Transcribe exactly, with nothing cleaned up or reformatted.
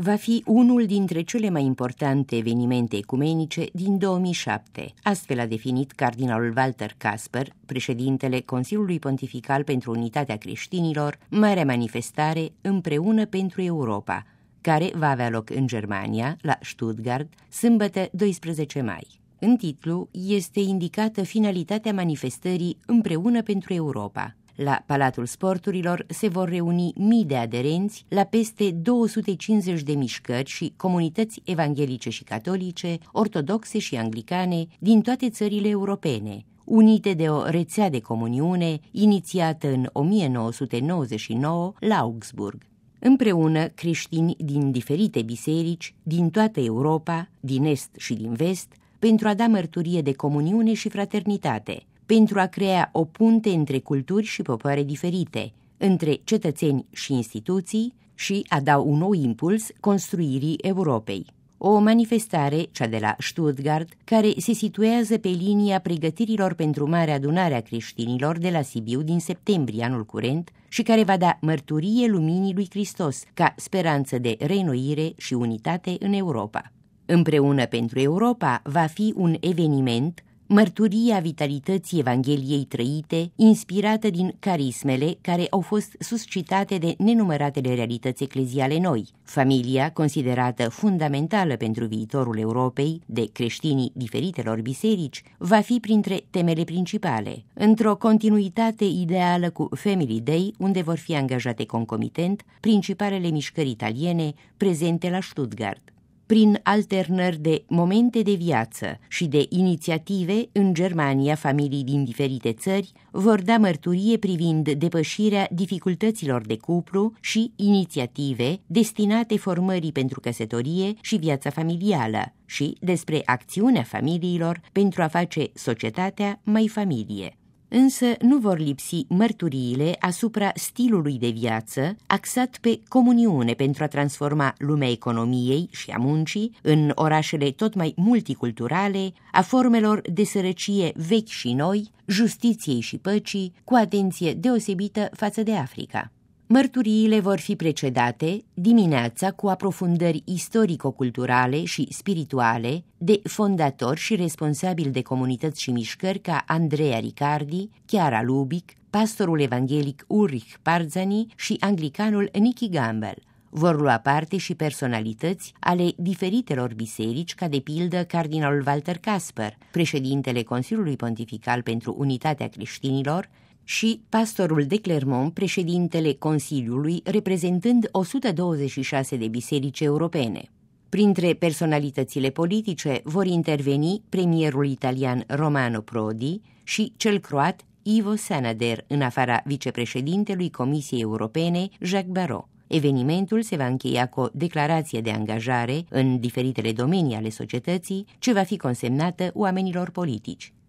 va fi unul dintre cele mai importante evenimente ecumenice din două mii șapte, astfel a definit cardinalul Walter Kasper, președintele Consiliului Pontifical pentru Unitatea Creștinilor, marea manifestare Împreună pentru Europa, care va avea loc în Germania, la Stuttgart, sâmbătă doisprezece mai. În titlu este indicată finalitatea manifestării Împreună pentru Europa. La Palatul Sporturilor se vor reuni mii de aderenți la peste două sute cincizeci de mișcări și comunități evanghelice și catolice, ortodoxe și anglicane din toate țările europene, unite de o rețea de comuniune inițiată în o mie nouă sute nouăzeci și nouă la Augsburg. Împreună, creștini din diferite biserici, din toată Europa, din est și din vest, pentru a da mărturie de comuniune și fraternitate, pentru a crea o punte între culturi și popoare diferite, între cetățeni și instituții și a da un nou impuls construirii Europei. O manifestare, cea de la Stuttgart, care se situează pe linia pregătirilor pentru Marea Adunare a Creștinilor de la Sibiu din septembrie anul curent și care va da mărturie luminii lui Hristos ca speranță de reînnoire și unitate în Europa. Împreună pentru Europa va fi un eveniment, mărturia vitalității Evangheliei trăite, inspirată din carismele care au fost suscitate de nenumăratele realități ecleziale noi. Familia, considerată fundamentală pentru viitorul Europei de creștinii diferitelor biserici, va fi printre temele principale, într-o continuitate ideală cu Family Day, unde vor fi angajate concomitent principalele mișcări italiene prezente la Stuttgart. Prin alternări de momente de viață și de inițiative, în Germania, familii din diferite țări vor da mărturie privind depășirea dificultăților de cuplu și inițiative destinate formării pentru căsătorie și viața familială și despre acțiunea familiilor pentru a face societatea mai familie. Însă nu vor lipsi mărturiile asupra stilului de viață axat pe comuniune pentru a transforma lumea economiei și a muncii în orașele tot mai multiculturale, a formelor de sărăcie vechi și noi, justiției și păcii, cu atenție deosebită față de Africa. Mărturiile vor fi precedate dimineața cu aprofundări istorico-culturale și spirituale de fondatori și responsabili de comunități și mișcări ca Andrea Riccardi, Chiara Lubic, pastorul evanghelic Ulrich Parzani și anglicanul Nicky Gamble. Vor lua parte și personalități ale diferitelor biserici, ca de pildă cardinalul Walter Kasper, președintele Consiliului Pontifical pentru Unitatea Creștinilor, și pastorul de Clermont, președintele Consiliului, reprezentând o sută douăzeci și șase de biserici europene. Printre personalitățile politice vor interveni premierul italian Romano Prodi și cel croat Ivo Sanader, în afara vicepreședintelui Comisiei Europene Jacques Barrot. Evenimentul se va încheia cu o declarație de angajare în diferitele domenii ale societății, ce va fi consemnată oamenilor politici.